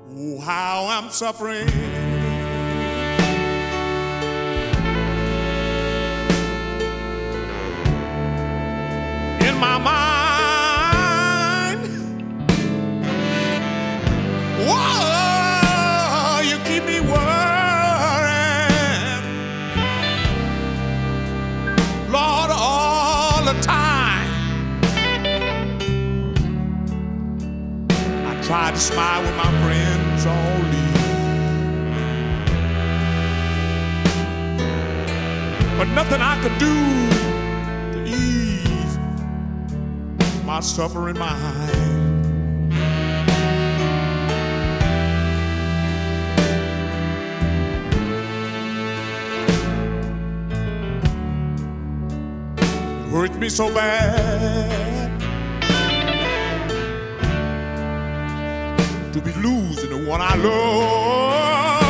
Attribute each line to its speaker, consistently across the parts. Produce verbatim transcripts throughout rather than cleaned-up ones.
Speaker 1: Oh, how I'm suffering. In my mind, whoa, you keep me worrying, Lord, all the time. I try to smile when my friends all leave, but nothing I could do to ease my suffering mind. It hurts me so bad to be losing the one I love.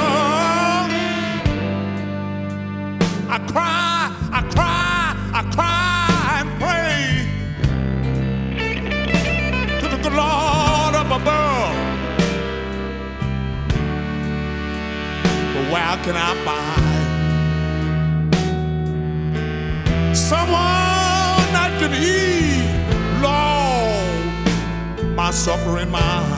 Speaker 1: I cry, I cry, I cry and pray to the good Lord up above. But where can I find someone that can ease, Lord, my suffering mind?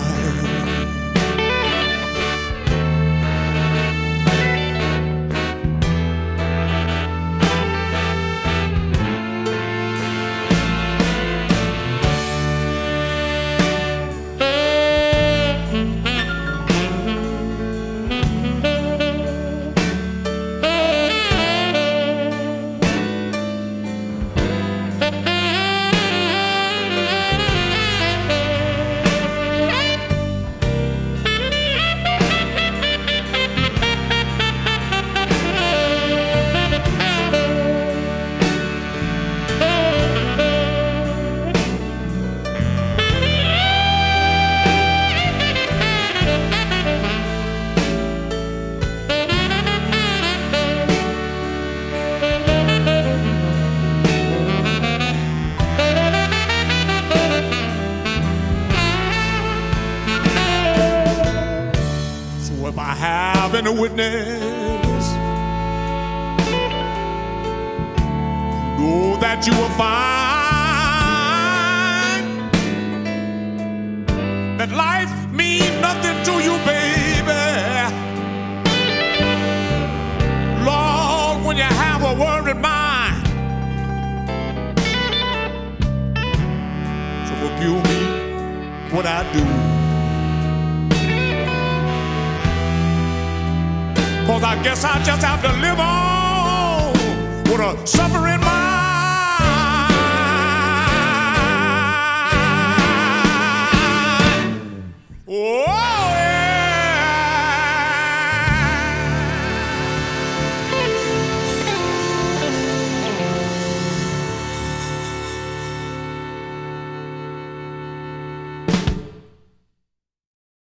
Speaker 1: If I have any witness, know that you will find that life means nothing to you, baby. Lord, when you have a worried mind, so forgive me what I do. 'Cause I guess I just have to live on with a suffering